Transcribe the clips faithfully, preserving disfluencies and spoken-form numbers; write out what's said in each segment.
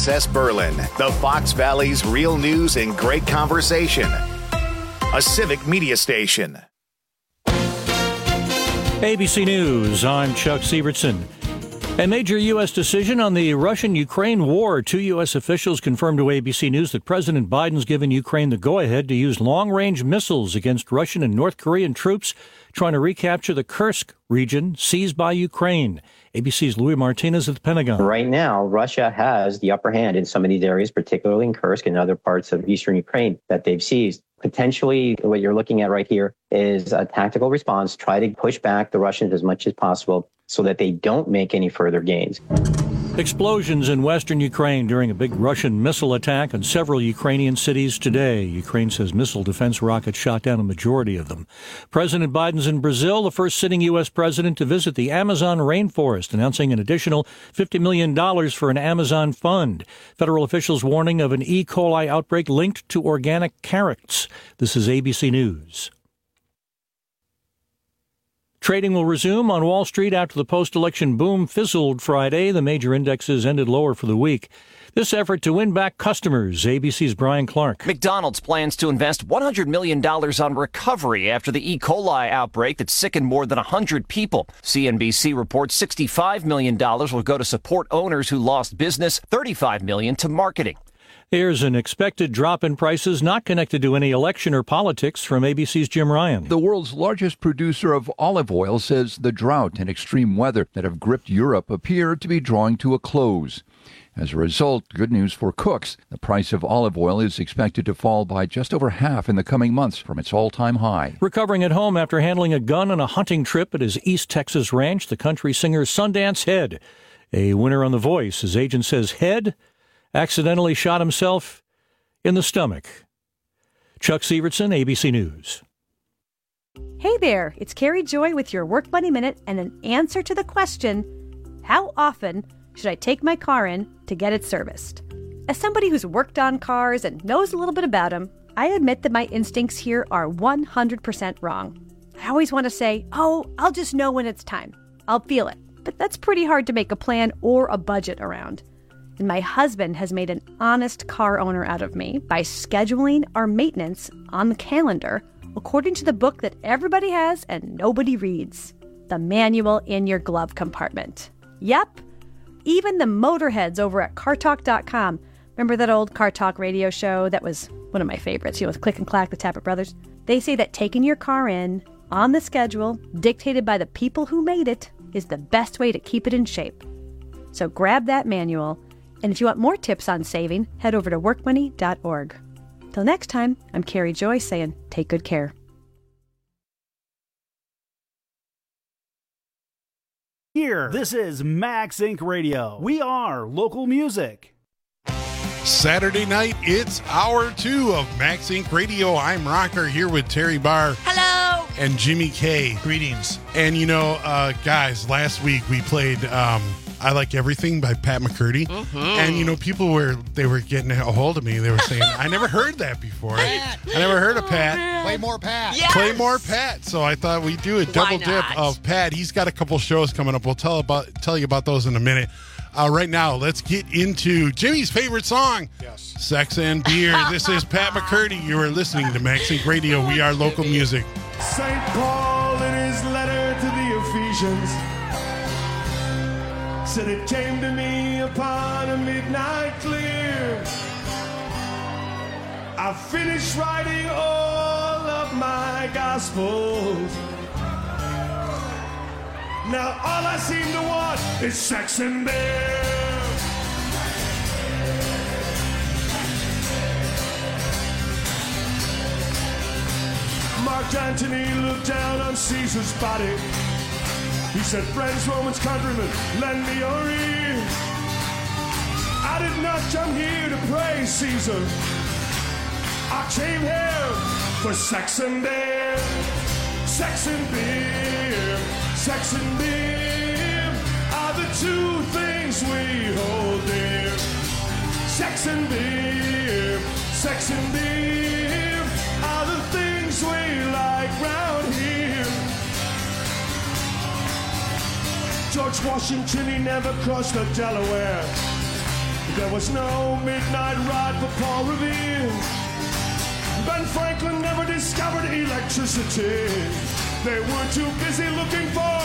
S Berlin, the Fox Valley's real news and great conversation. A civic media station. A B C News, I'm Chuck Sievertson. A major U S decision on the Russian-Ukraine war. Two U S officials confirmed to A B C News that President Biden's given Ukraine the go-ahead to use long-range missiles against Russian and North Korean troops trying to recapture the Kursk region seized by Ukraine. A B C's Louis Martinez at the Pentagon. Right now, Russia has the upper hand in some of these areas, particularly in Kursk and other parts of eastern Ukraine that they've seized. Potentially, what you're looking at right here is a tactical response, try to push back the Russians as much as possible so that they don't make any further gains. Explosions in western Ukraine during a big Russian missile attack on several Ukrainian cities today. Ukraine says missile defense rockets shot down a majority of them. President Biden's in Brazil, the first sitting U S president to visit the Amazon rainforest, announcing an additional fifty million dollars for an Amazon fund. Federal officials warning of an E. coli outbreak linked to organic carrots. This is A B C News. Trading will resume on Wall Street after the post-election boom fizzled Friday. The major indexes ended lower for the week. This effort to win back customers, A B C's Brian Clark. McDonald's plans to invest one hundred million dollars on recovery after the E. coli outbreak that sickened more than one hundred people. C N B C reports sixty-five million dollars will go to support owners who lost business, thirty-five million dollars to marketing. Here's an expected drop in prices not connected to any election or politics from A B C's Jim Ryan. The world's largest producer of olive oil says the drought and extreme weather that have gripped Europe appear to be drawing to a close. As a result, good news for cooks. The price of olive oil is expected to fall by just over half in the coming months from its all-time high. Recovering at home after handling a gun on a hunting trip at his East Texas ranch, the country singer Sundance Head. A winner on The Voice. His agent says Head accidentally shot himself in the stomach. Chuck Sievertson, A B C News. Hey there, it's Carrie Joy with your Work Money Minute and an answer to the question, how often should I take my car in to get it serviced? As somebody who's worked on cars and knows a little bit about them, I admit that my instincts here are one hundred percent wrong. I always want to say, oh, I'll just know when it's time. I'll feel it. But that's pretty hard to make a plan or a budget around. And my husband has made an honest car owner out of me by scheduling our maintenance on the calendar according to the book that everybody has and nobody reads, the manual in your glove compartment. Yep, even the motorheads over at car talk dot com. Remember that old Car Talk radio show that was one of my favorites, you know, with Click and Clack, the Tappet Brothers? They say that taking your car in on the schedule, dictated by the people who made it, is the best way to keep it in shape. So grab that manual. And if you want more tips on saving, head over to work money dot org. Till next time, I'm Carrie Joy saying, take good care. Here, this is Max Incorporated. Radio. We are local music. Saturday night, it's hour two of Max Incorporated. Radio. I'm Rocker here with Terry Barr. Hello. And Jimmy K. Greetings. And, you know, uh, guys, last week we played um, I Like Everything by Pat McCurdy. Mm-hmm. And, you know, people were, they were getting a hold of me. They were saying, I never heard that before. Pat. I never heard of Pat. Oh, Play more Pat. Yes. Play more Pat. So I thought we'd do a double dip of Pat. He's got a couple shows coming up. We'll tell about tell you about those in a minute. Uh, right now, let's get into Jimmy's favorite song, yes. Sex and Beer. This is Pat McCurdy. You are listening to Max Incorporated. Radio. We are local music. Saint Paul in his letter to the Ephesians said it came to me upon a midnight clear. I finished writing all of my gospels. Now all I seem to want is sex and beer. Mark Antony looked down on Caesar's body. He said, friends, Romans, countrymen, lend me your ear. I did not come here to praise Caesar. I came here for sex and beer. Sex and beer. Sex and beer are the two things we hold dear. Sex and beer. Sex and beer are the things we like round here. George Washington, he never crossed the Delaware. There was no midnight ride for Paul Revere. Ben Franklin never discovered electricity. They were too busy looking for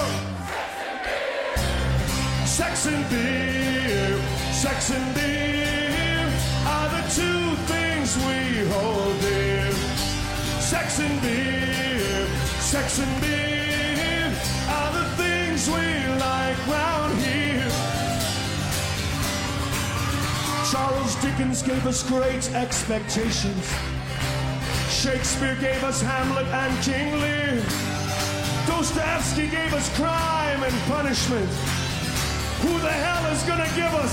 sex and beer. Sex and beer are the two things we hold dear. Sex and beer, sex and beer are the things we like round here. Charles Dickens gave us great expectations. Shakespeare gave us Hamlet and King Lear. Dostoevsky gave us crime and punishment. Who the hell is gonna give us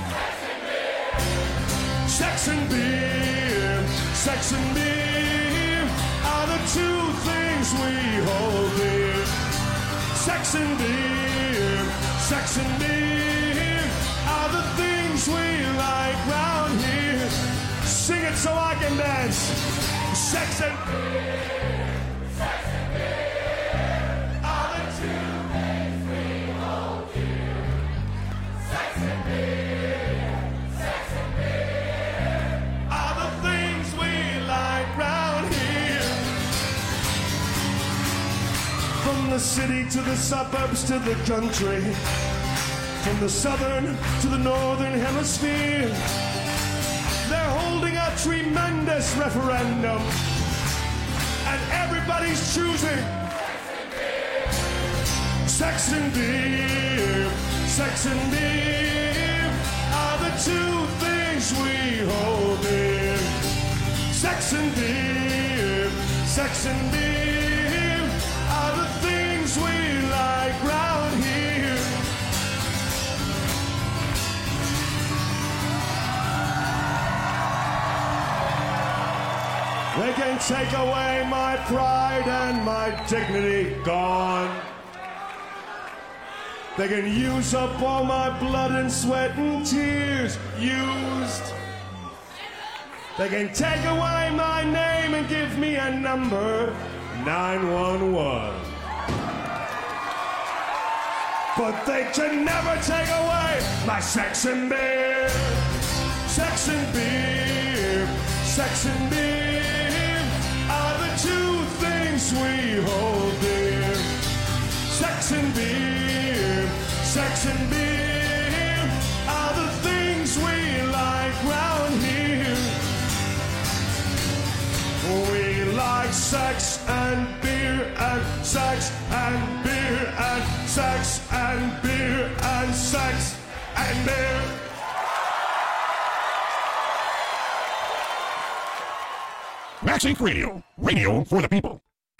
sex and beer? Sex and beer are the two things we hold dear. Sex and beer, sex and beer are the things we like round here. Sing it so I can dance. Sex and beer, sex and beer are the two things we hold dear. Sex and beer, sex and beer are the things we like round here. From the city to the suburbs to the country, from the southern to the northern hemisphere, they're holding a tremendous referendum, and everybody's choosing sex and beer. Sex and beer are the two things we hold dear. Sex and beer, sex and beer are the things we like round here. They can take away my pride and my dignity, gone. They can use up all my blood and sweat and tears, used. They can take away my name and give me a number, nine one one. But they can never take away my sex and beer. Sex and beer, sex and beer are the two things we hold dear. Sex and beer, sex and beer are the things we like round here. We like sex and beer and sex and beer and sex and beer and sex and beer. Max Inc Radio, radio for the people.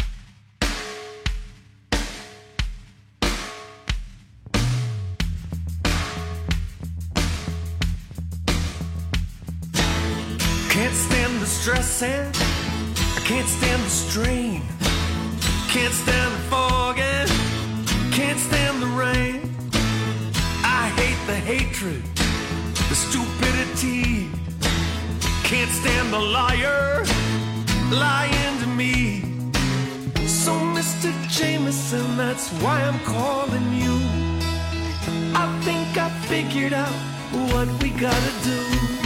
Can't stand the stress and I can't stand the strain. Can't stand the fog and can't stand the rain. I hate the hatred, the stupidity. Can't stand the liar lying to me. So Mister Jameson, that's why I'm calling you. I think I figured out what we gotta do.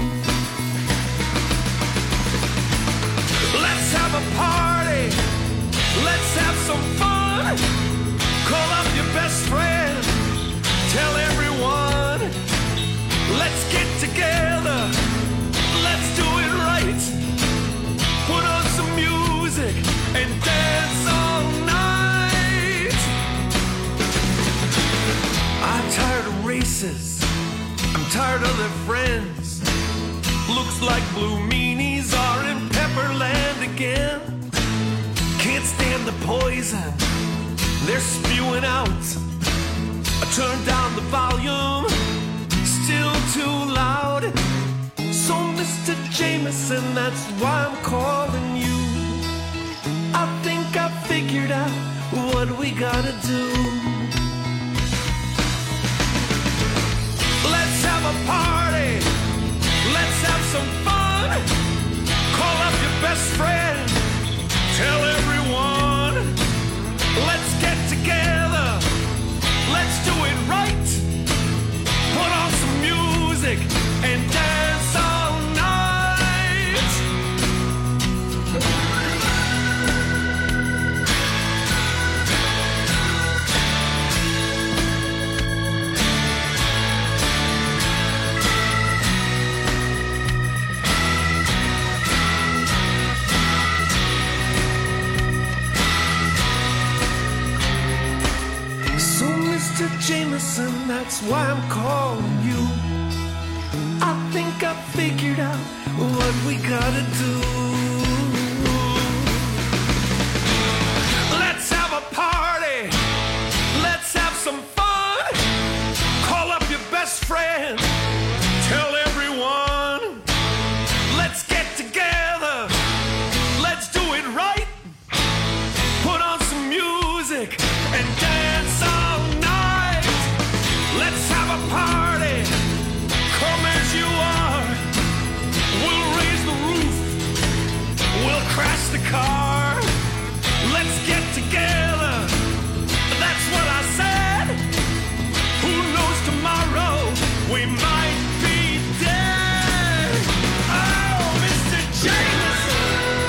Let's have a party. Let's have some fun. Call up your best friend. Tell everyone. Let's get together. Let's do it right. Put on some music and dance all night. I'm tired of races. I'm tired of their friends. Looks like blue meanies are in Pepperland again. Can't stand the poison they're spewing out. I turned down the volume, still too loud. So Mister Jameson, that's why I'm calling you. I think I figured out what we gotta do. Let's have a party. Let's have some fun. Call up your best friend. Tell everyone. Let's get together. Let's do it right. Put on some music and dance. That's why I'm calling you. I think I figured out what we gotta do. Let's have a party. Let's have some fun. Call up your best friend. Tell everyone. Let's get together. Let's do it right. Put on some music and dance all night. Let's have a party. Come as you are. We'll raise the roof. We'll crash the car. Let's get together. That's what I said. Who knows tomorrow? We might be dead. Oh, Mister Jameson.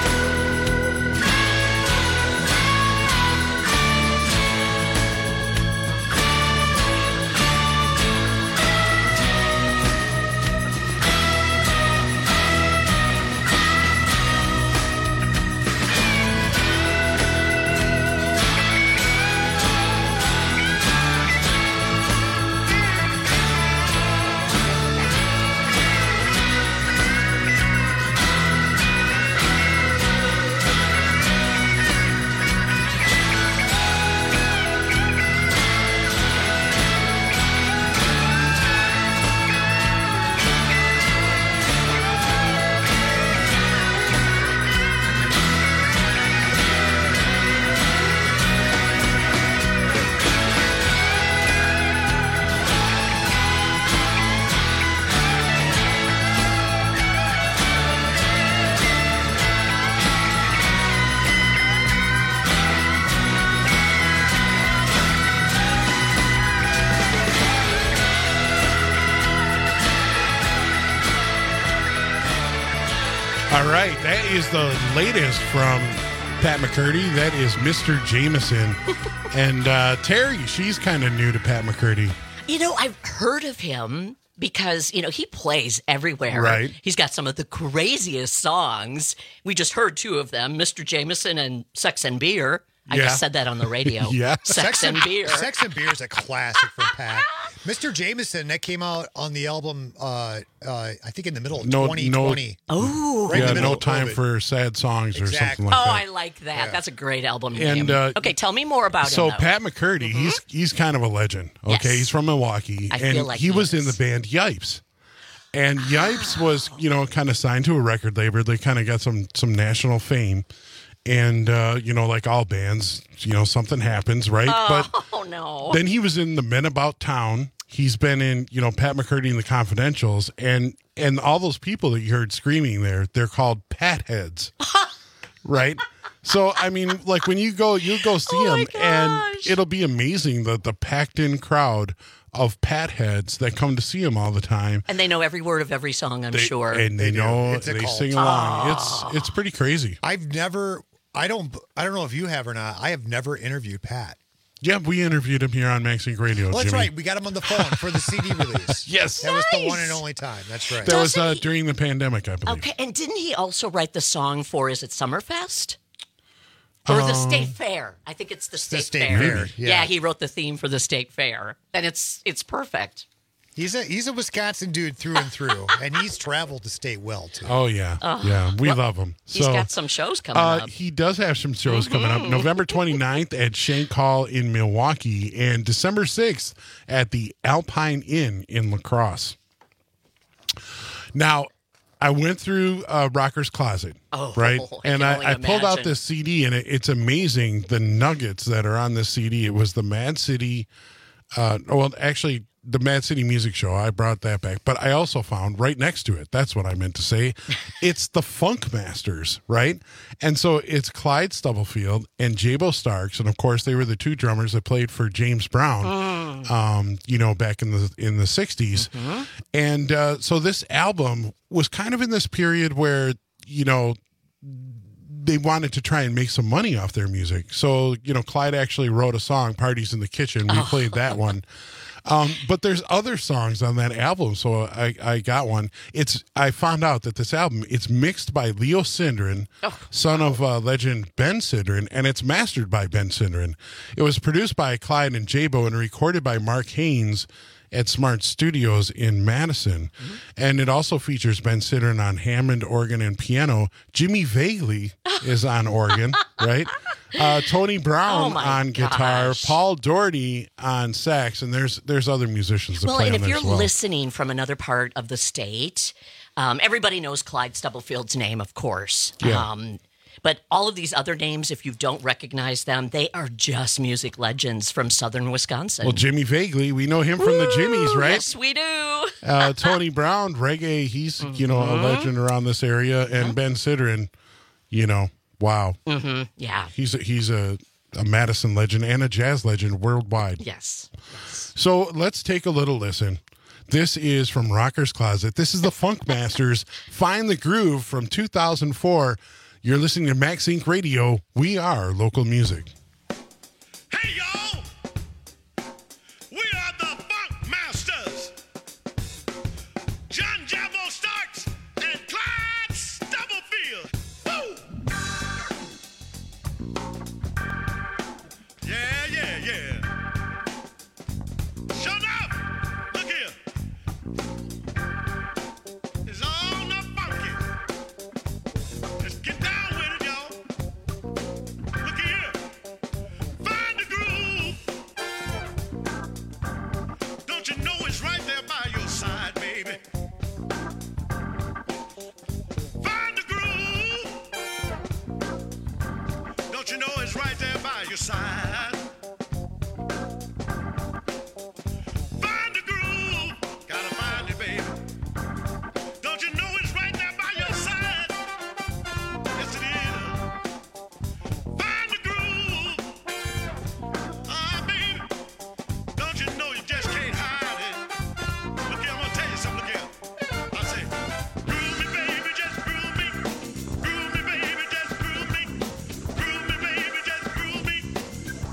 All right, that is the latest from Pat McCurdy. That is Mister Jameson. And uh, Terry, she's kind of new to Pat McCurdy. You know, I've heard of him because, you know, he plays everywhere. Right. He's got some of the craziest songs. We just heard two of them, Mister Jameson and Sex and Beer. I Yeah. just said that on the radio. Yeah. Sex, and Beer. Sex and Beer is a classic from Pat. Mister Jameson, that came out on the album, uh, uh, I think in the middle of No- twenty twenty. Oh. Right in yeah, the middle no of time COVID. for sad songs or Exactly. something like oh, that. I like that. That's a great album And, name. uh, okay, tell me more about So him, though. Pat McCurdy, he's he's kind of a legend. Okay, Yes. he's from Milwaukee, I and feel like he, he was in is. the band Yipes. And Yipes was, you know, kind of signed to a record label. They kind of got some some national fame, and uh, you know, like all bands, you know, something happens, right? Oh, but no. then he was in the Men About Town. He's been in, you know, Pat McCurdy and the Confidentials, and and all those people that you heard screaming there, they're called Pat Heads, right? So I mean, like when you go, you go see Oh him, and it'll be amazing that the packed in crowd of Pat Heads that come to see him all the time, And they know every word of every song, I'm They- sure. and they, They do. know It's a they cult. sing along. Oh. It's it's pretty crazy. I've never, I don't, I don't know if you have or not. I have never interviewed Pat. Yeah, we interviewed him here on Max Inc Radio. Well, that's Jimmy. right. We got him on the phone for the C D release. Yes. That was the Nice. one and only time. That's right. That was uh, during the pandemic, I believe. Okay, and didn't he also write the song for, is it Summerfest? Or the Um, State Fair. I think it's the State, State Fair. Fair, yeah. Yeah, he wrote the theme for the State Fair. And it's it's perfect. He's a he's a Wisconsin dude through and through, and he's traveled the state well too. Oh yeah, Oh. yeah, we Well, love him. He's So, got some shows coming uh, up. He does have some shows coming up. Mhm. November twenty-ninth at Shank Hall in Milwaukee, and December sixth at the Alpine Inn in La Crosse. Now, I went through uh, Rocker's Closet, Oh, right? I And can I, only I pulled out imagine. this C D, and it, it's amazing the nuggets that are on this C D. It was the Mad City, uh, well, actually, the Mad City Music Show. I brought that back, but I also found right next to it. That's what I meant to say. It's the Funk Masters, right? And so it's Clyde Stubblefield and Jabo Starks, and of course they were the two drummers that played for James Brown, um, you know, back in the in the sixties. And uh, so this album was kind of in this period where, you know, they wanted to try and make some money off their music. So, you know, Clyde actually wrote a song, Parties in the Kitchen. We played that one. Um, but there's other songs on that album, so I, I got one. It's I found out that this album, it's mixed by Leo Sindrin, son of uh, legend Ben Sindrin, and it's mastered by Ben Sindrin. It was produced by Clyde and Jabo and recorded by Mark Haynes at Smart Studios in Madison. Mm-hmm. And it also features Ben Sidran on Hammond organ and piano. Jimmy Vagley is on organ, right? Uh, Tony Brown oh on guitar, gosh. Paul Doherty on sax, and there's there's other musicians that well, play and on if there you're as well. listening from another part of the state, um, everybody knows Clyde Stubblefield's name, of course. Yeah. Um, but all of these other names, if you don't recognize them, they are just music legends from southern Wisconsin. Well, Jimmy Vagley, we know him from the Jimmies, right? Yes, we do. uh, Tony Brown, reggae, he's, mm-hmm. you know, a legend around this area. And mm-hmm. Ben Sidran, you know, wow. Mm-hmm. Yeah. He's a, he's a, a Madison legend and a jazz legend worldwide. Yes. yes. So let's take a little listen. This is from Rocker's Closet. This is the Funk Masters, Find the Groove from two thousand four. You're listening to Max Inc Radio. We are local music. Hey, y'all! We are the Funk Masters. John Jabbo Starks and Clyde Stubblefield. Woo! Yeah, yeah, yeah. Sure enough, look here. It's all not funky. Just get down with it, y'all. Look here. Find the groove. Don't you know it's right there by your side, baby? Find the groove. Don't you know it's right there by your side? Find the groove. Gotta find it, baby. Don't you know it's right there by your side? Yes, it is. Find the groove. Ah, baby. Don't you know you just can't hide it? Look here, I'm gonna tell you something. Look here. I say, groove me, baby, just groove me. Groove me, baby, just groove me. Groove me, baby, just groove me.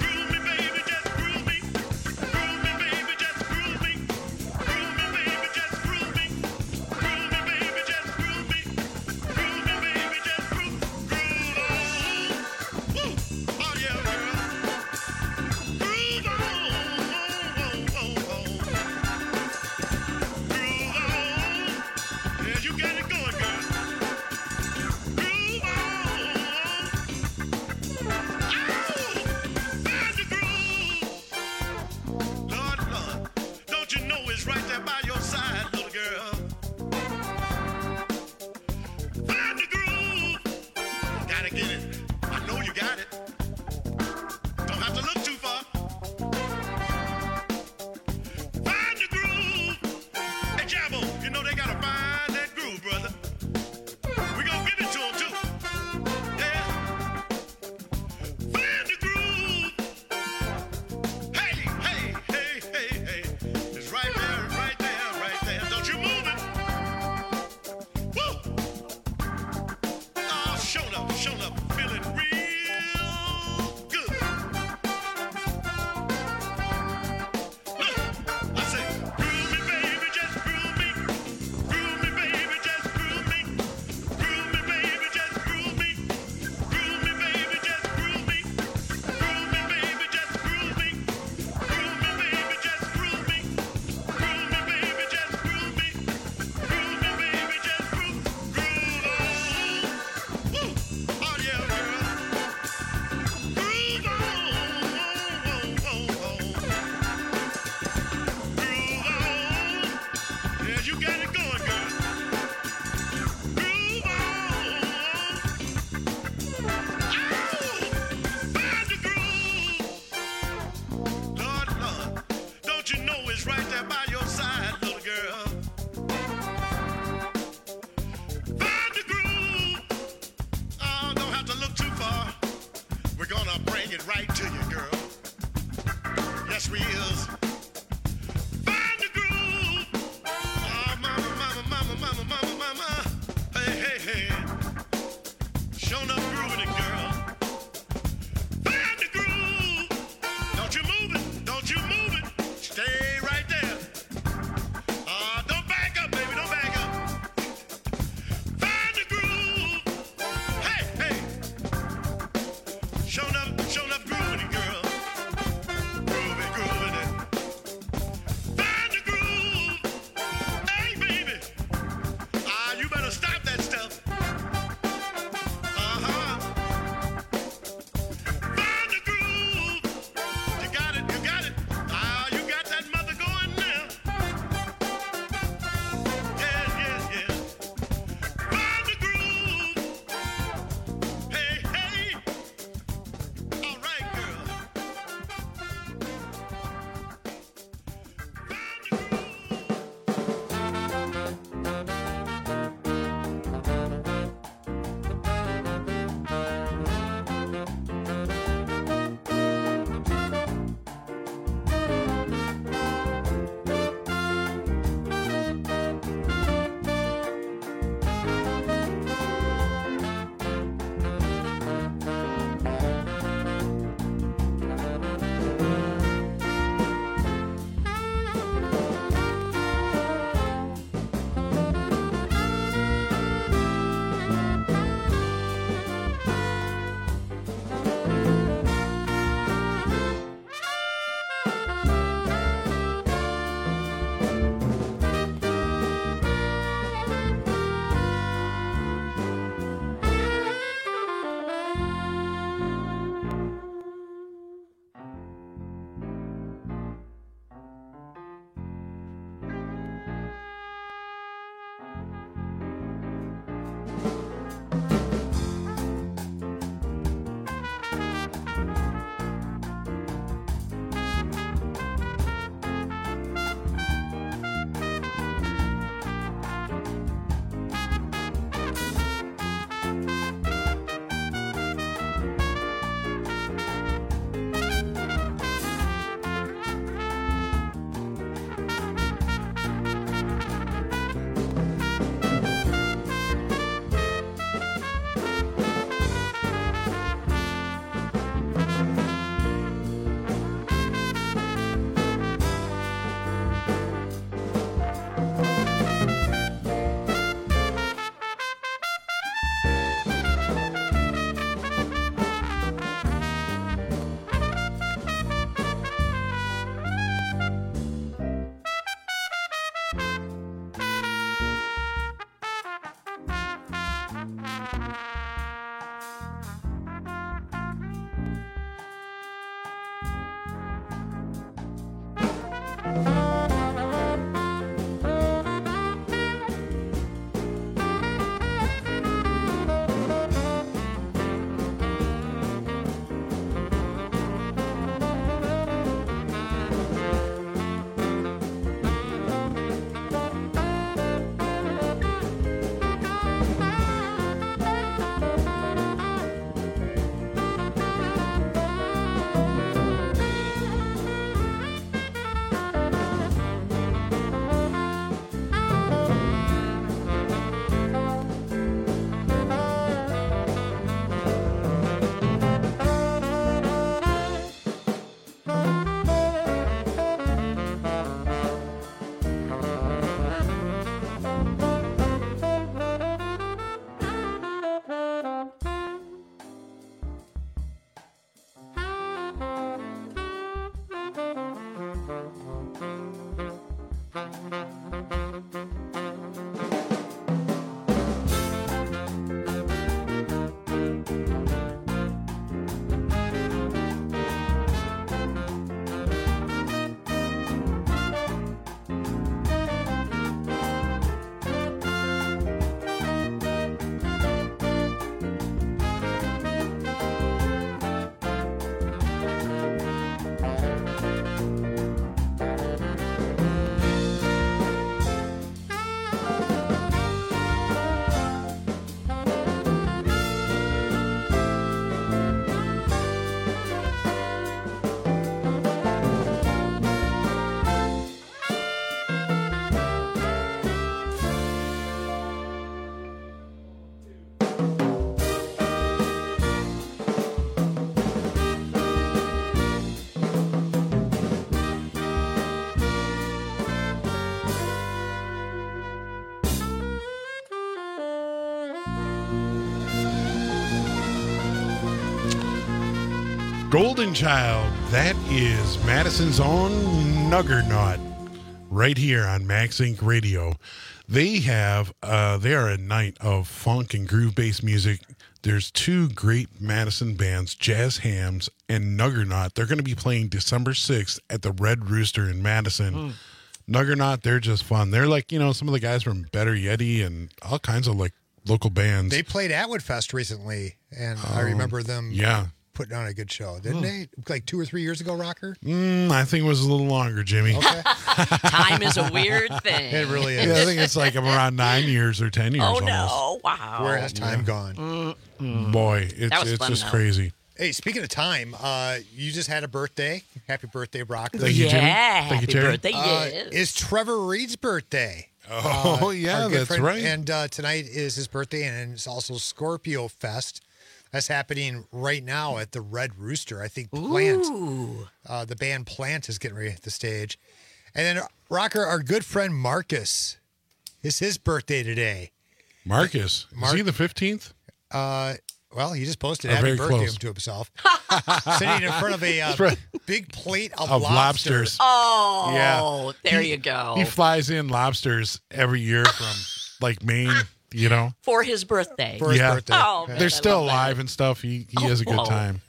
Golden Child, that is Madison's own Nuggernaut, right here on Max Inc Radio. They have, uh, they are a night of funk and groove-based music. There's two great Madison bands, Jazz Hams and Nuggernaut. They're going to be playing December sixth at the Red Rooster in Madison. Mm. Nuggernaut, they're just fun. They're like, you know, some of the guys from Better Yeti and all kinds of like local bands. They played Atwood Fest recently, and um, I remember them. Yeah. Putting on a good show, didn't Hmm. they? Like two or three years ago, Rocker? Mm, I think it was a little longer, Jimmy. Okay. Time is a weird thing. It really is. Yeah, I think it's like around nine years or ten years Oh, almost. no. Wow. Where has time Yeah. gone? Mm-mm. Boy, it's That was it's fun, just though. crazy. Hey, speaking of time, uh, you just had a birthday. Happy birthday, Rocker. Thank you, yeah, Jimmy. Thank happy you, Terry. birthday, Uh, yes. It's Trevor Reed's birthday. Oh, Uh, yeah, our good that's friend. right. And uh, tonight is his birthday, and it's also Scorpio Fest. That's happening right now at the Red Rooster. I think Plant, Ooh. uh, the band Plant, is getting ready at the stage. And then, Rocker, our good friend Marcus, it's his birthday today. Marcus, Mark- is he the fifteenth? Uh, well, he just posted Or happy very birthday close. to himself. Sitting in front of a uh, right. big plate of, Of lobster. lobsters. Oh, Yeah. there He- you go. He flies in lobsters every year from like Maine, you know. For his birthday. For his Yeah. birthday. Oh, man, They're I still love that. alive and stuff. He he has a good Whoa. time.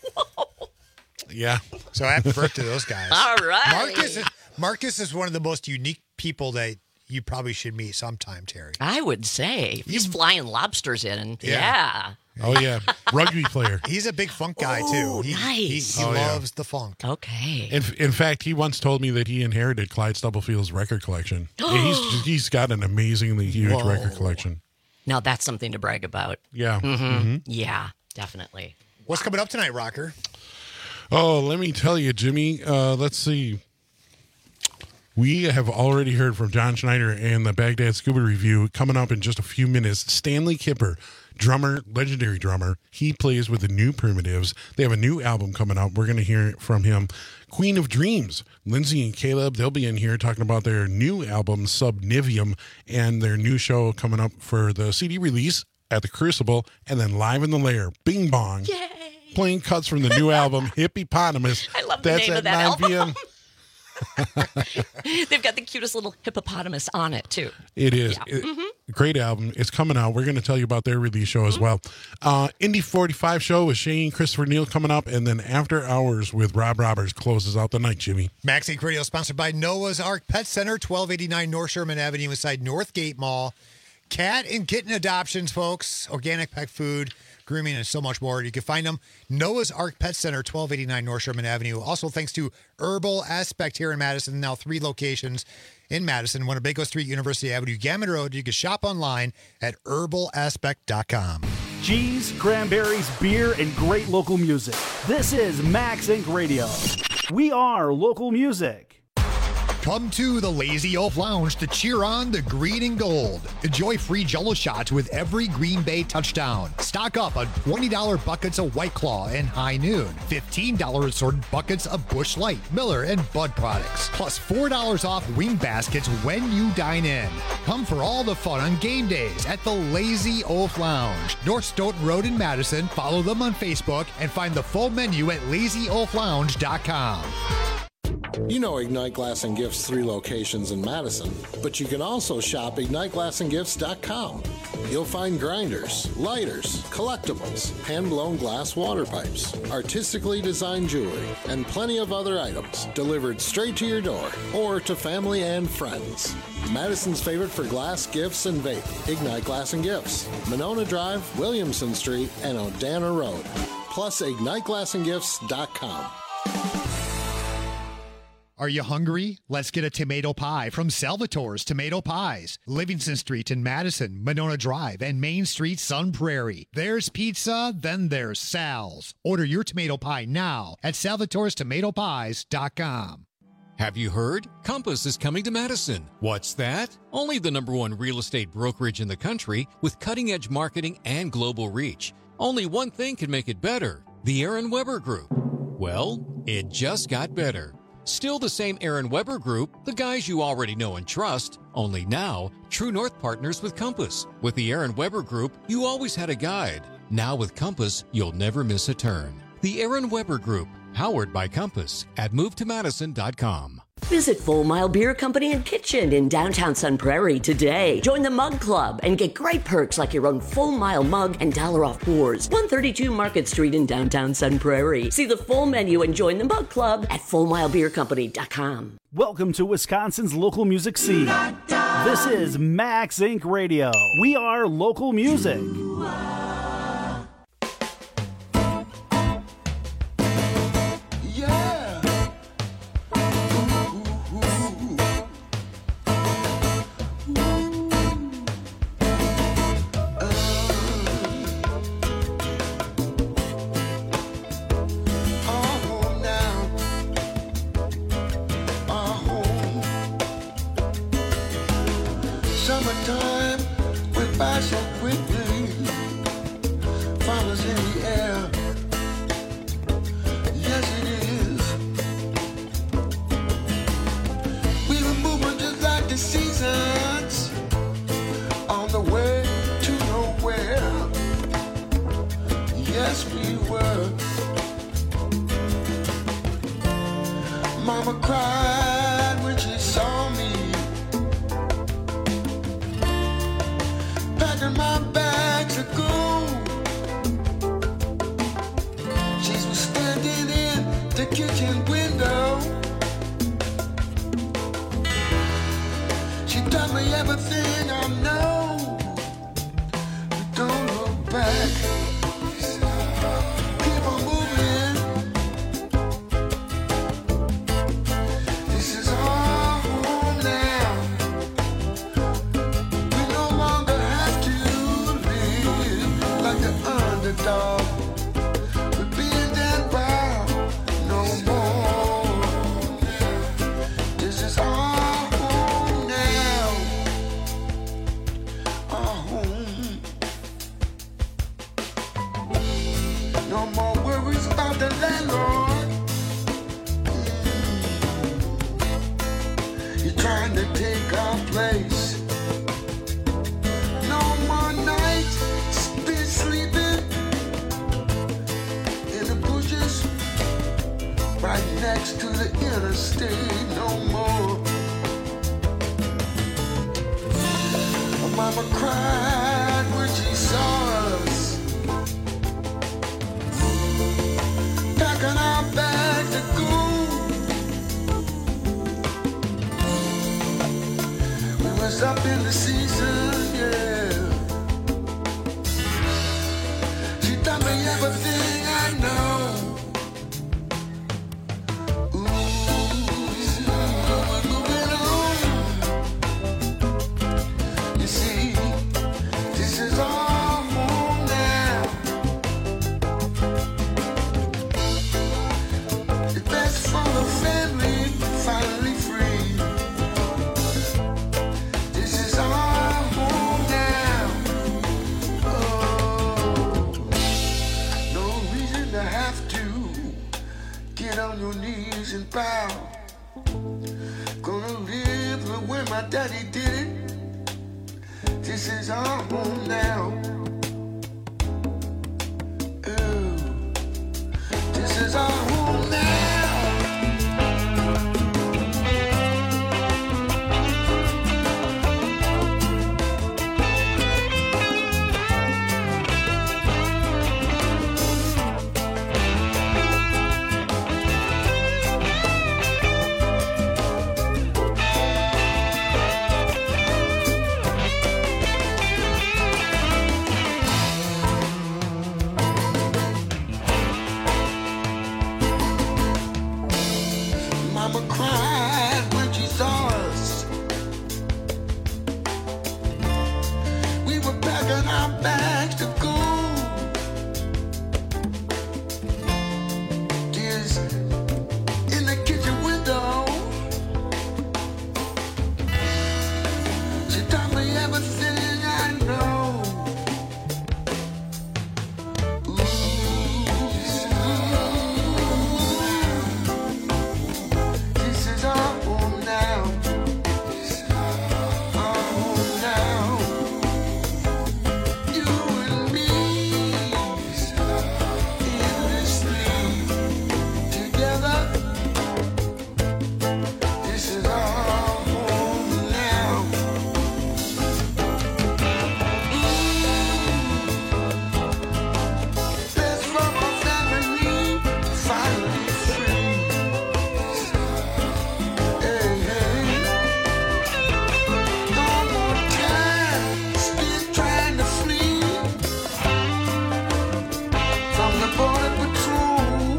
Yeah. So happy birthday to those guys. All right. Marcus is, Marcus is one of the most unique people that you probably should meet sometime, Terry. I would say. If he's flying lobsters in. Yeah. Yeah. Oh yeah. Rugby player. He's a big funk guy, Ooh, too. He, nice. He, he Oh, yeah. loves the funk. Okay. In, in fact, he once told me that he inherited Clyde Stubblefield's record collection. Yeah, he's he's got an amazingly huge Whoa. record collection. Now that's something to brag about. Yeah. Mm-hmm. Mhm. Yeah, definitely. What's coming up tonight, Rocker? Oh, let me tell you, Jimmy. Uh, let's see. We have already heard from John Schneider and the Baghdad Scuba Review. Coming up in just a few minutes, Stanley Kipper, drummer, legendary drummer. He plays with the New Primitives. They have a new album coming out. We're going to hear from him. Queen of Dreams, Lindsay and Caleb, they'll be in here talking about their new album, Subnivium, and their new show coming up for the C D release at the Crucible, and then Live in the Lair, Bing Bong. Yay. Playing cuts from the new album, Hippopotamus. I love the That's name at of that nine p.m. They've got the cutest little hippopotamus on it, too. It is. Yeah. It, mm-hmm. Great album. It's coming out. We're going to tell you about their release show as mm-hmm. well. Uh, Indy forty-five show with Shane Christopher Neal coming up, and then After Hours with Rob Roberts closes out the night, Jimmy. Max Inc Radio sponsored by Noah's Ark Pet Center, twelve eighty-nine North Sherman Avenue inside Northgate Mall. Cat and kitten adoptions, folks. Organic pet food, grooming, and so much more. You can find them. Noah's Ark Pet Center, twelve eighty-nine North Sherman Avenue. Also, thanks to Herbal Aspect here in Madison. Now three locations in Madison. Winnebago Street, University Avenue, Gammon Road. You can shop online at herbal aspect dot com. Cheese, cranberries, beer, and great local music. This is Max Inc Radio. We are local music. Come to the Lazy Oaf Lounge to cheer on the green and gold. Enjoy free Jell-O shots with every Green Bay touchdown. Stock up on twenty dollars buckets of White Claw and High Noon. fifteen dollars assorted buckets of Busch Light, Miller, and Bud products. Plus four dollars off wing baskets when you dine in. Come for all the fun on game days at the Lazy Oaf Lounge. North Stoughton Road in Madison. Follow them on Facebook and find the full menu at lazy oaf lounge dot com. You know Ignite Glass and Gifts' three locations in Madison, but you can also shop ignite glass and gifts dot com. You'll find grinders, lighters, collectibles, hand-blown glass water pipes, artistically designed jewelry, and plenty of other items delivered straight to your door or to family and friends. Madison's favorite for glass, gifts, and vape, Ignite Glass and Gifts, Monona Drive, Williamson Street, and Odana Road. Plus ignite glass and gifts dot com. Are you hungry? Let's get a tomato pie from Salvatore's Tomato Pies. Livingston Street in Madison, Monona Drive, and Main Street, Sun Prairie. There's pizza, then there's Sal's. Order your tomato pie now at salvatores tomato pies dot com. Have you heard? Compass is coming to Madison. What's that? Only the number one real estate brokerage in the country with cutting-edge marketing and global reach. Only one thing can make it better. The Aaron Weber Group. Well, it just got better. Still the same Aaron Weber Group, the guys you already know and trust, only now, True North partners with Compass. With the Aaron Weber Group, you always had a guide. Now with Compass, you'll never miss a turn. The Aaron Weber Group, powered by Compass, at move to madison dot com. Visit Full Mile Beer Company and Kitchen in downtown Sun Prairie today. Join the Mug Club and get great perks like your own Full Mile mug and dollar off pours. one thirty-two Market Street in downtown Sun Prairie. See the full menu and join the Mug Club at full mile beer company dot com. Welcome to Wisconsin's local music scene. This is Max Inc Radio. We are local music. Summertime went by so quickly, flowers in the air. Yes, it is. We were moving just like the seasons, on the way to nowhere. Yes, we were. Mama cried when she saw me, my bags of gold. She was standing in the kitchen window. She taught me everything I know. Don't look back. Keep on moving. This is our home now. We no longer have to like the underdog, we're being that proud no more. This is our home now, our home. No more worries about the landlord. You're trying to take our place. No more nights sleeping in the bushes right next to the interstate. No proud. Gonna live the way my daddy did it. This is our home now. Ooh. This is our home now. Mama cried when she saw us. We were packing our bags to go. Tears in the kitchen window. She taught me everything I know. This is our home now. Our home now. You and me in this thing together. This is our home now. Best from our family, finally free. Hey, hey. No more time spent trying to flee from the border patrol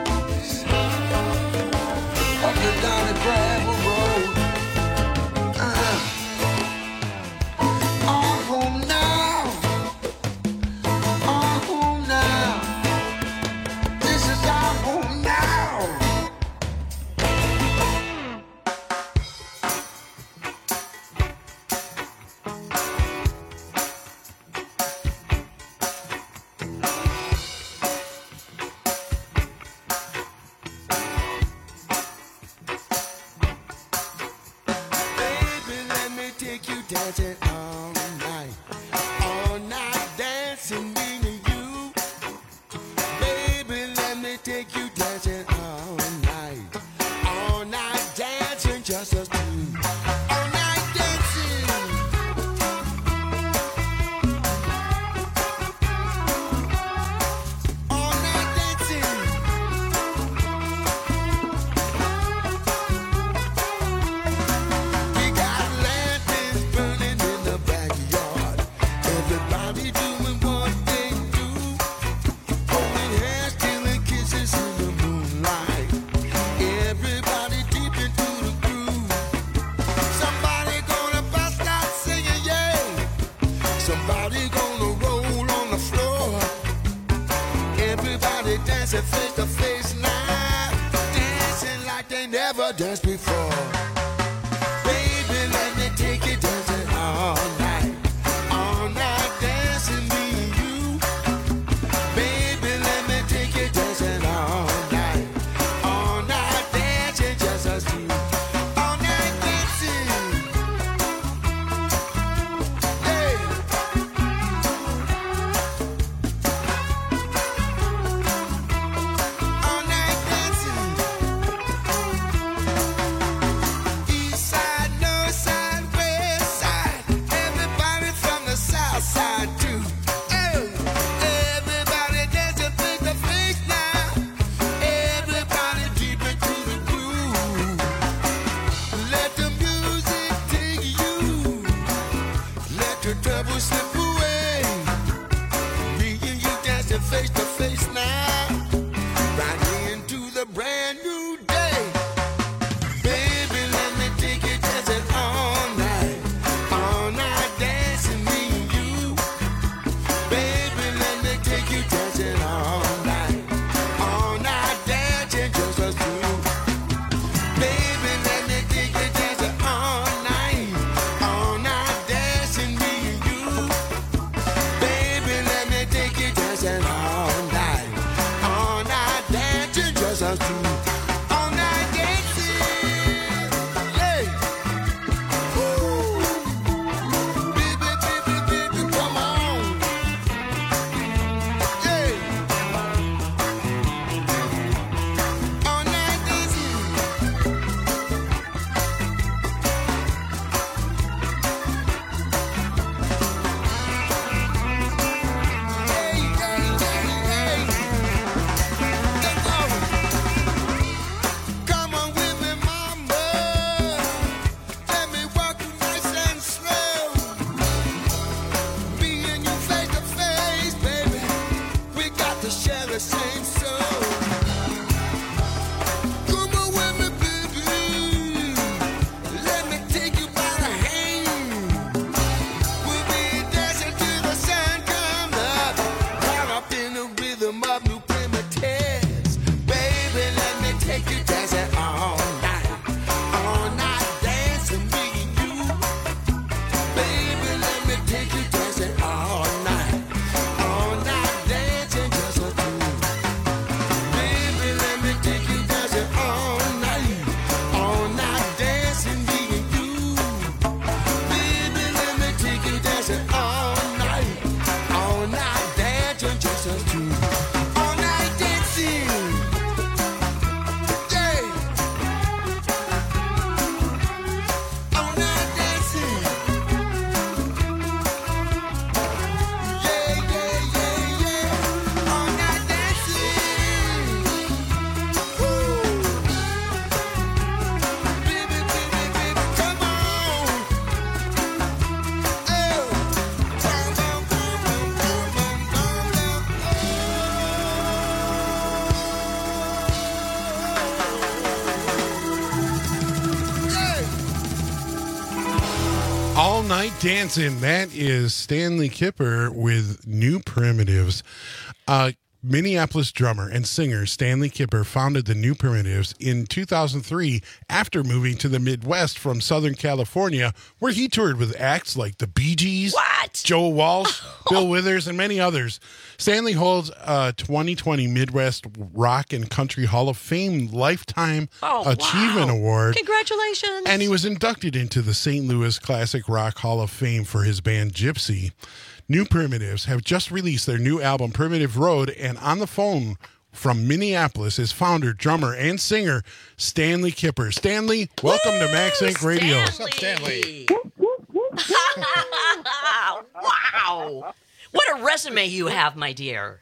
up and down the gravel road. Uh-huh. Our home now. Our home now. This is our home now. Baby, let me take you dancing all night. All night dancing, me and you. Baby, let me take you dancing all night. All night dancing, just us two. All night dancing. All night dancing. We got lanterns burning in the backyard. Everybody doing what they do. Holding hands, stealing kisses in the moonlight. Everybody deep into the groove. Somebody gonna bust out singing, yeah. Somebody gonna roll on the floor. Everybody dancing face to face now. Dancing like they never danced before. Baby, let me take you dancing all night. All night dancing, me and you. Baby, let me take you dancing all night. All night dancing, just us two. All night dancing. Hey. All night dancing. Dancing. That is Stanley Kipper with New Primitives. Uh, Minneapolis drummer and singer Stanley Kipper founded the New Primitives in two thousand three after moving to the Midwest from Southern California, where he toured with acts like the Bee Gees, what? Joe Walsh, Bill Withers, and many others. Stanley holds a twenty twenty Midwest Rock and Country Hall of Fame Lifetime oh, Achievement wow. Award. Congratulations. And he was inducted into the Saint Louis Classic Rock Hall of Fame for his band Gypsy. New Primitives have just released their new album, Primitive Road, and on the phone from Minneapolis is founder, drummer, and singer Stanley Kipper. Stanley, welcome Woo! to Max Inc Radio. What's up, Stanley? Wow. What a resume you have, my dear.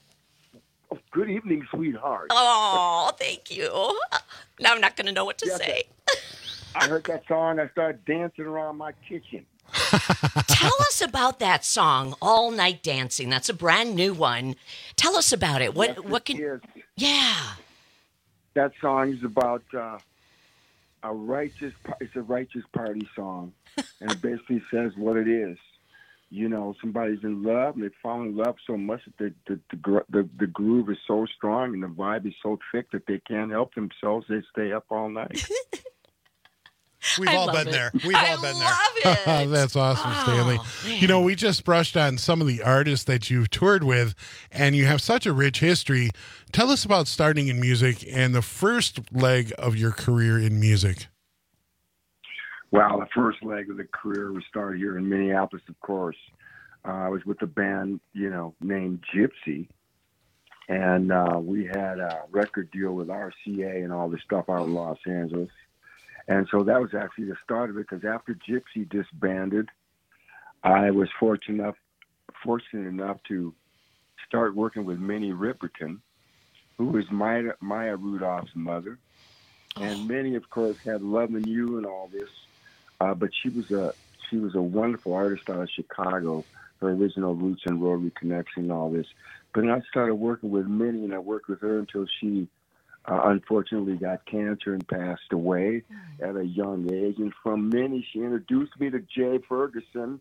Good evening, sweetheart. Oh, thank you. Now I'm not going to know what to yes, say. I heard that song. I started dancing around my kitchen. Tell us about that song, All Night Dancing. That's a brand new one. Tell us about it. What yes, what can is. Yeah. That song is about uh, a righteous it's a righteous party song. And it basically says what it is. You know, somebody's in love and they fall in love so much that the the, the the the groove is so strong and the vibe is so thick that they can't help themselves. They stay up all night. We've I all love been it. there. We've I all been love there. It. That's awesome, oh, Stanley. Man. You know, we just brushed on some of the artists that you've toured with, and you have such a rich history. Tell us about starting in music and the first leg of your career in music. Well, the first leg of the career was started here in Minneapolis, of course. Uh, I was with a band, you know, named Gypsy, and uh, we had a record deal with R C A and all this stuff out in Los Angeles. And so that was actually the start of it, because after Gypsy disbanded, I was fortunate enough, fortunate enough to start working with Minnie Riperton, who was Maya, Maya Rudolph's mother. And Minnie, of course, had Lovin' You and all this, uh, but she was a she was a wonderful artist out of Chicago. Her original roots in Rotary Connection and all this. But then I started working with Minnie, and I worked with her until she Uh, unfortunately got cancer and passed away at a young age. And from Minnie, she introduced me to Jay Ferguson.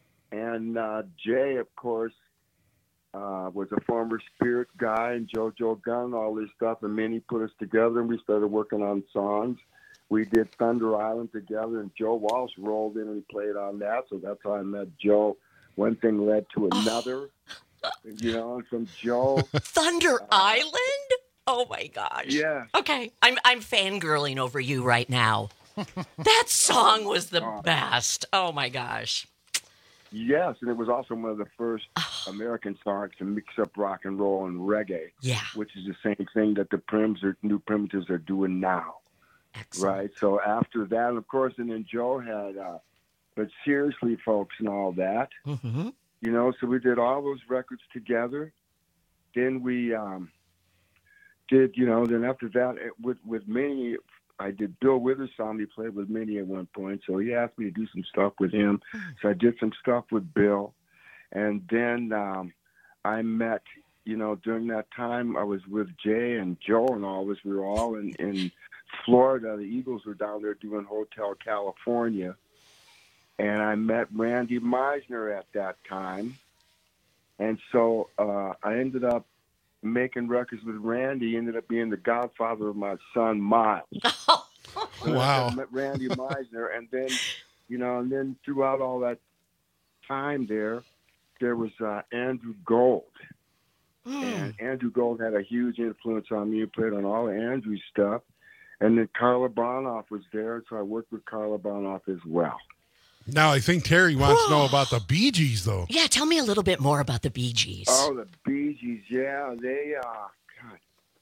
And uh, Jay, of course, uh, was a former Spirit guy, and JoJo Gunn, all this stuff. And Minnie put us together, and we started working on songs. We did Thunder Island together, and Joe Walsh rolled in and played on that. So that's how I met Joe. One thing led to another, you know, and from Joe. Thunder uh, Island? Oh my gosh. Yeah. Okay. I'm I'm fangirling over you right now. That song was the best. Oh my gosh. Yes, and it was also one of the first American songs to mix up rock and roll and reggae. Yeah. Which is the same thing that the Prims are, New Primitives are doing now. Excellent. Right. So after that, and of course, and then Joe had uh, But Seriously, Folks, and all that. Mm-hmm. You know, so we did all those records together. Then we um, did, you know, then after that, with, with Minnie, I did Bill Withers' song. He played with Minnie at one point, so he asked me to do some stuff with him. So I did some stuff with Bill. And then um, I met, you know, during that time, I was with Jay and Joe and all this. We were all in, in Florida. The Eagles were down there doing Hotel California. And I met Randy Meisner at that time. And so uh, I ended up making records with Randy. He ended up being the godfather of my son, Miles. Wow. I met Randy Meisner. And then, you know, and then throughout all that time there, there was uh, Andrew Gold. Mm. And Andrew Gold had a huge influence on me. He played on all of Andrew's stuff. And then Carla Bonoff was there, so I worked with Carla Bonoff as well. Now, I think Terry wants to know about the Bee Gees, though. Yeah, tell me a little bit more about the Bee Gees. Oh, the Bee Gees, yeah. They, uh, God,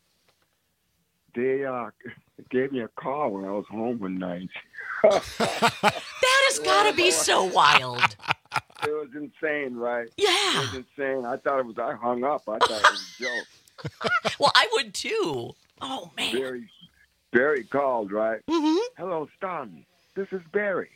they uh, gave me a call when I was home one night. That has got to be so wild. It was insane, right? Yeah. It was insane. I thought it was, I hung up. I thought it was a joke. Well, I would too. Oh, man. Barry, Barry called, right? Mm-hmm. Hello, Stan. This is Barry.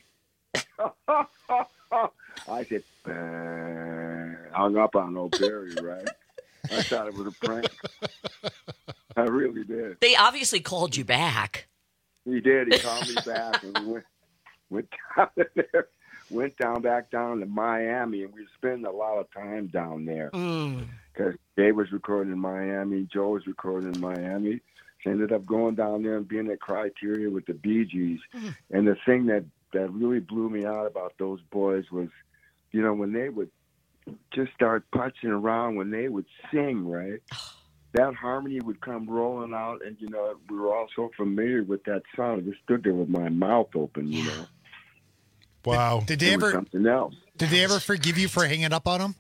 I said, uh, hung up on old Barry, right? I thought it was a prank. I really did. They obviously called you back. He did. He called me back, and we went, went down there. went down back down to Miami, and we were spending a lot of time down there because Mm. Dave was recording in Miami, Joe was recording in Miami. So ended up going down there and being at Criteria with the Bee Gees. Mm. And the thing that, that really blew me out about those boys was, you know, when they would just start punching around, when they would sing, right? That harmony would come rolling out, and, you know, we were all so familiar with that sound. I just stood there with my mouth open, you know. Wow. Did they It was ever something else. Did they ever forgive you for hanging up on them?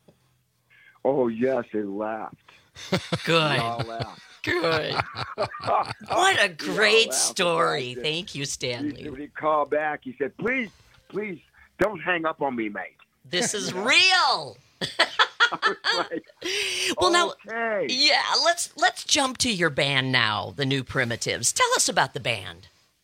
Oh, yes, they laughed. Good. They all laughed. Good. What a great story. Thank you, He, Stanley. when he called back, he said, please, please, don't hang up on me, mate. This is real. Like, Well, now, okay. yeah, let's let's jump to your band now, the New Primitives. Tell us about the band.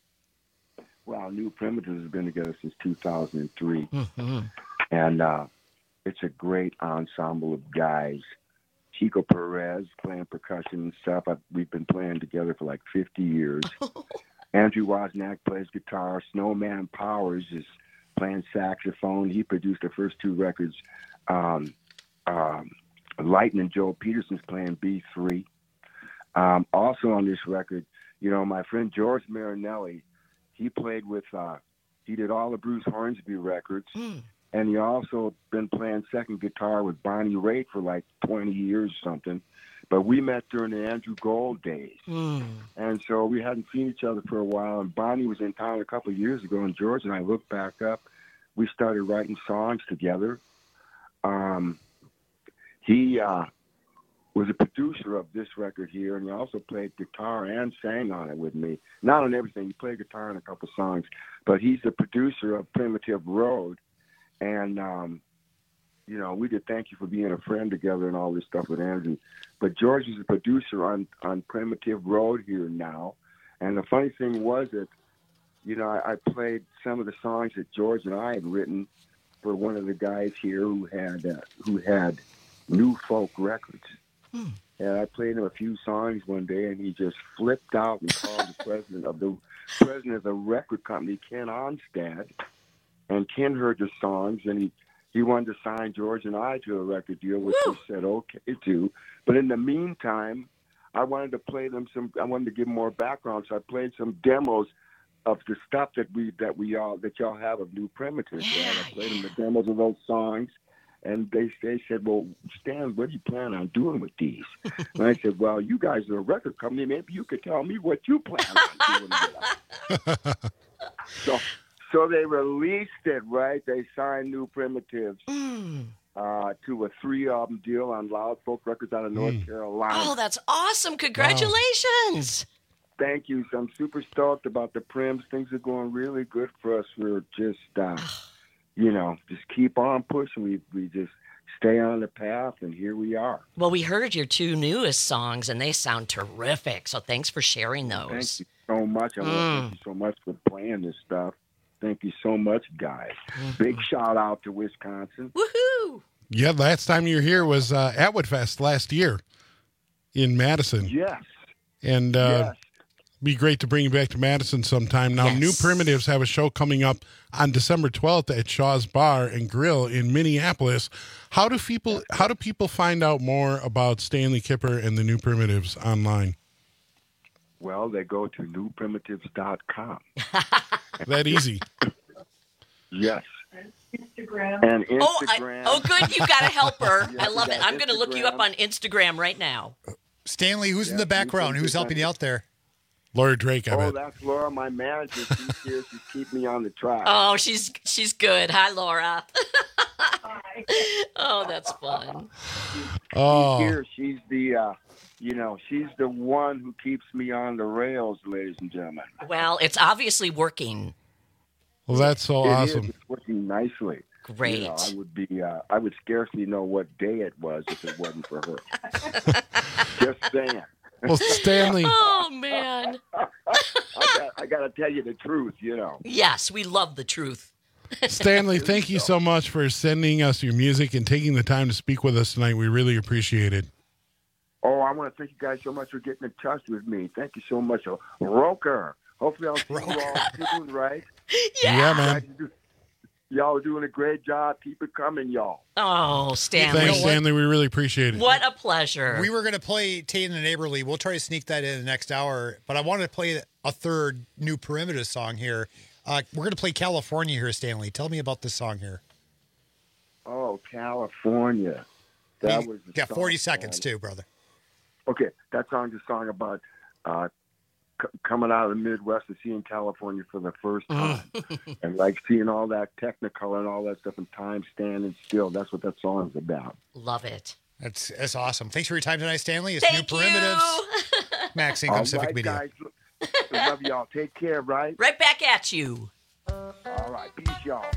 Well, New Primitives has been together since two thousand three. Mm-hmm. And uh, it's a great ensemble of guys. Chico Perez playing percussion and stuff. I've, we've been playing together for like fifty years. Andrew Wozniak plays guitar. Snowman Powers is playing saxophone. He produced the first two records. Um, um, Lightning Joe Peterson's playing B three. Um, also on this record, you know, my friend George Marinelli, he played with, uh, he did all the Bruce Hornsby records. Mm. And he also been playing second guitar with Bonnie Raitt for like twenty years or something. But we met during the Andrew Gold days. Mm. And so we hadn't seen each other for a while. And Bonnie was in town a couple of years ago, and George and I looked back up. We started writing songs together. Um, he uh, was a producer of this record here, and he also played guitar and sang on it with me. Not on everything. He played guitar on a couple songs. But he's the producer of Primitive Road. And, um, you know, we did Thank You for Being a Friend together and all this stuff with Andrew. But George is a producer on, on Primitive Road here now. And the funny thing was that, you know, I, I played some of the songs that George and I had written for one of the guys here who had uh, who had New Folk Records. Hmm. And I played him a few songs one day, and he just flipped out and called the president of the president of the record company, Ken Onstad. And Ken heard the songs, and he, he wanted to sign George and I to a record deal, which Woo! we said okay to. But in the meantime, I wanted to play them some. I wanted to give them more background, so I played some demos of the stuff that we that we all that y'all have of New Primitives. Yeah, right? I played them the demos of those songs, and they they said, "Well, Stan, what do you plan on doing with these?" And I said, "Well, you guys are a record company. Maybe you could tell me what you plan on doing with them." so. So they released it, right? They signed New Primitives Mm. uh, to a three-album deal on Loud Folk Records out of North Mm. Carolina. Oh, that's awesome. Congratulations. Thank you. So I'm super stoked about the Prims. Things are going really good for us. We're just, uh, you know, just keep on pushing. We we just stay on the path, and here we are. Well, we heard your two newest songs, and they sound terrific. So thanks for sharing those. Thank you so much. I want to Mm. thank you so much for playing this stuff. Thank you so much, guys. Big shout out to Wisconsin. Woohoo! Yeah, last time you were here was uh, Atwood Fest last year in Madison. Yes. And uh, Yes. be great to bring you back to Madison sometime. Now, Yes. New Primitives have a show coming up on December twelfth at Shaw's Bar and Grill in Minneapolis. How do people how do people find out more about Stanley Kipper and the New Primitives online? Well, they go to new primitives dot com. That easy. Yes. Instagram. And Oh, I, Instagram. oh, good. You've got a helper. Yes, I love we it. got I'm going to look you up Instagram. on Instagram right now. Stanley, who's in Yeah, the you background? can Who's do helping that. you out there? Laura Drake, I Oh, bet. that's Laura, my manager. She's here to keep me on the track. Oh, she's she's good. Hi, Laura. Oh, that's fun. Oh. She's here. She's the, uh, you know, she's the one who keeps me on the rails, ladies and gentlemen. Well, it's obviously working. Well, that's so It is. awesome. It's working nicely. Great. You know, I would be. Uh, I would scarcely know what day it was if it wasn't for her. Just saying. Well, Stanley, Oh, man. I got, I got to tell you the truth. You know. Yes, we love the truth. Stanley, thank you so much for sending us your music and taking the time to speak with us tonight. We really appreciate it. Oh, I want to thank you guys so much for getting in touch with me. Thank you so much, Roker. Hopefully, I'll see you all soon, right? Yeah. Yeah, man. Y'all are doing a great job. Keep it coming, y'all. Oh, Stanley. Thanks, Stanley. We really appreciate it. What a pleasure. We were going to play Tate and Neighborly. We'll try to sneak that in the next hour, but I wanted to play a third new Perimeter song here. Uh, we're going to play California here, Stanley. Tell me about this song here. Oh, California. That we, was a yeah, song, forty seconds man. too, brother. Okay, that song's a song about uh, c- coming out of the Midwest and seeing California for the first time, and like seeing all that Technicolor and all that stuff, and time standing still. That's what that song's about. Love it. That's that's awesome. Thanks for your time tonight, Stanley. It's Thank New Primitives. Max Income All Civic right, Media. Guys. I love y'all. Take care, right? Right back at you. All right, peace, y'all.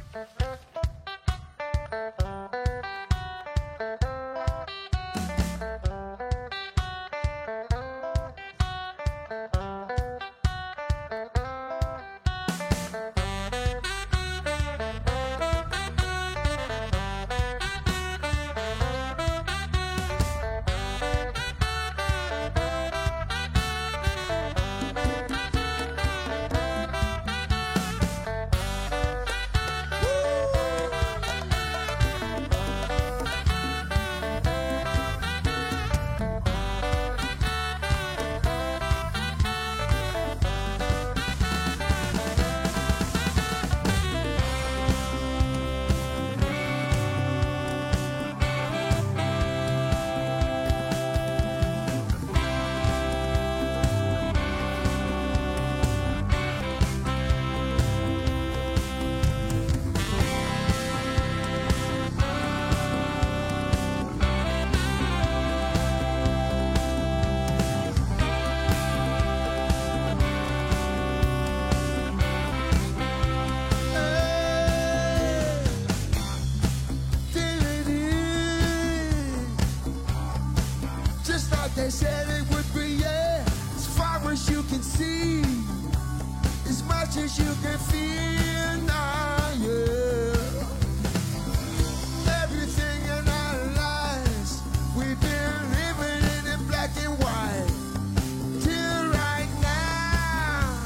They said it would be, yeah, as far as you can see, as much as you can feel now, yeah. Everything in our lives, we've been living in it black and white, till right now,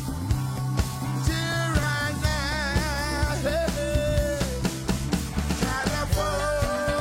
till right now, hey, hey. California.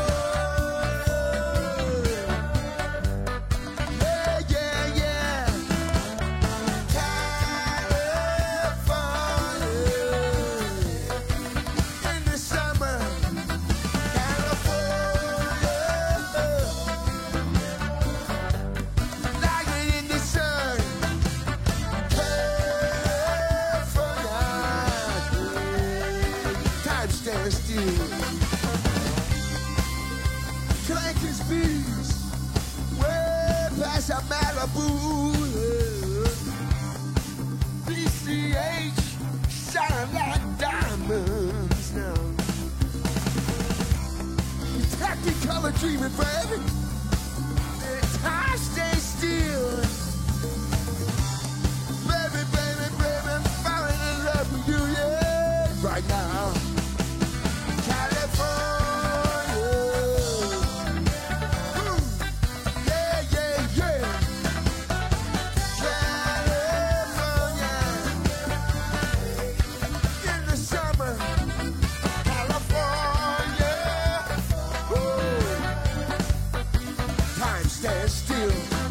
Clanky's bees, way past a Malibu. B C H, shine like diamonds now. Technicolor dreaming, baby. And time stay still. Baby, baby, baby, falling in love with you, yeah, right now. California. Stand still.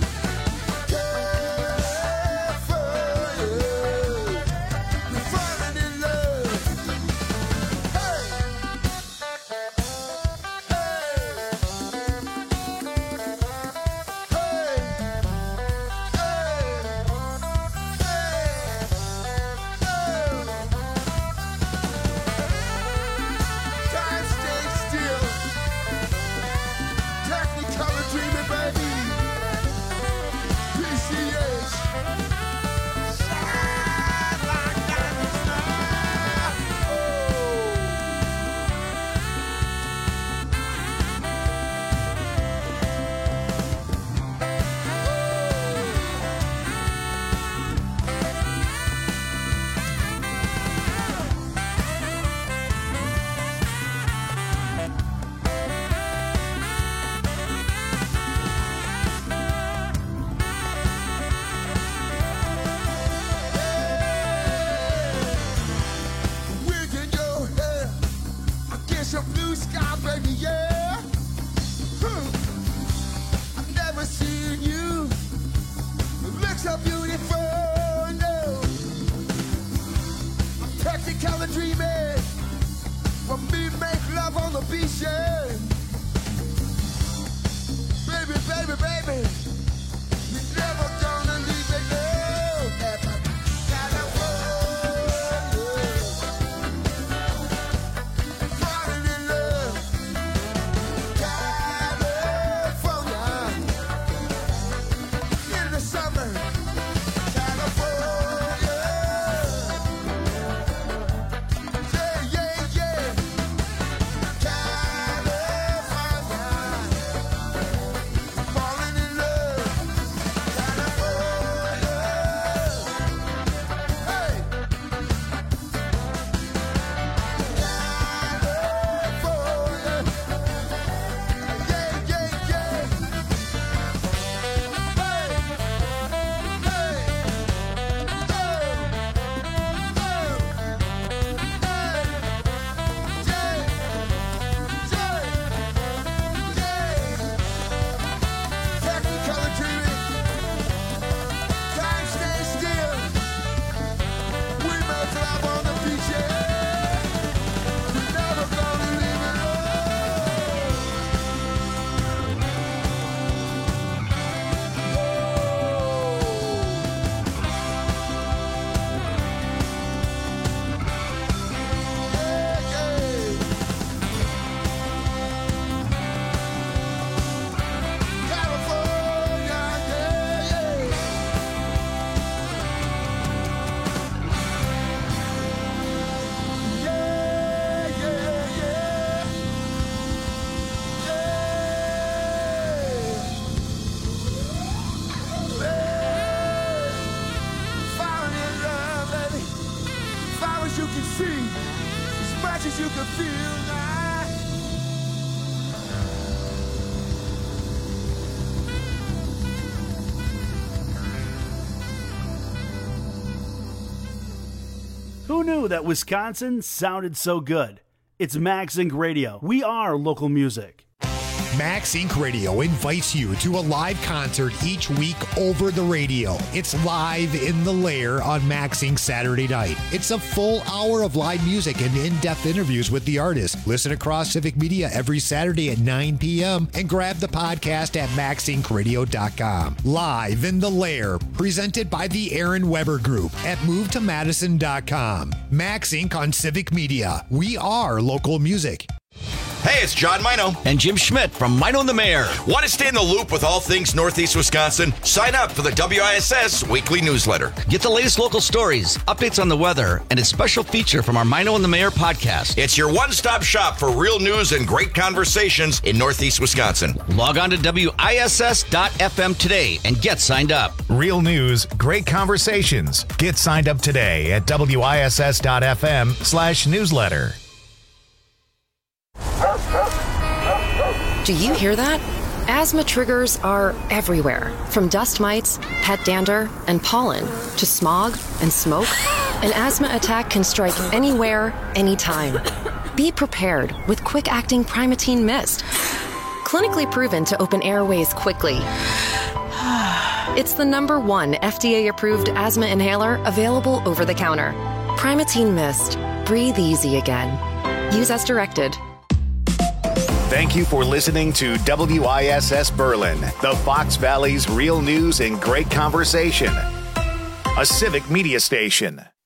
baby. You're never gonna leave me, no. You can see as much as you can feel now. Who knew that Wisconsin sounded so good? It's Max Inc Radio. We are local music. Max Incorporated. Radio invites you to a live concert each week over the radio. It's Live in the Lair on Max Incorporated. Saturday night. It's a full hour of live music and in-depth interviews with the artist. Listen across Civic Media every Saturday at nine p.m. and grab the podcast at max inc radio dot com. Live in the Lair, presented by the Aaron Weber Group at move to madison dot com. Max Incorporated on Civic Media. We are local music. Hey, it's John Mino. And Jim Schmidt from Mino and the Mayor. Want to stay in the loop with all things Northeast Wisconsin? Sign up for the W I S S weekly newsletter. Get the latest local stories, updates on the weather, and a special feature from our Mino and the Mayor podcast. It's your one-stop shop for real news and great conversations in Northeast Wisconsin. Log on to W I S S dot F M today and get signed up. Real news, great conversations. Get signed up today at W I S S dot F M slash newsletter. Do you hear that? Asthma triggers are everywhere, from dust mites, pet dander, and pollen, to smog and smoke. An asthma attack can strike anywhere, anytime. Be prepared with quick-acting Primatene Mist. Clinically proven to open airways quickly. It's the number one F D A-approved asthma inhaler available over the counter. Primatene Mist. Breathe easy again. Use as directed. Thank you for listening to W I S S Berlin, the Fox Valley's real news and great conversation. A Civic Media station.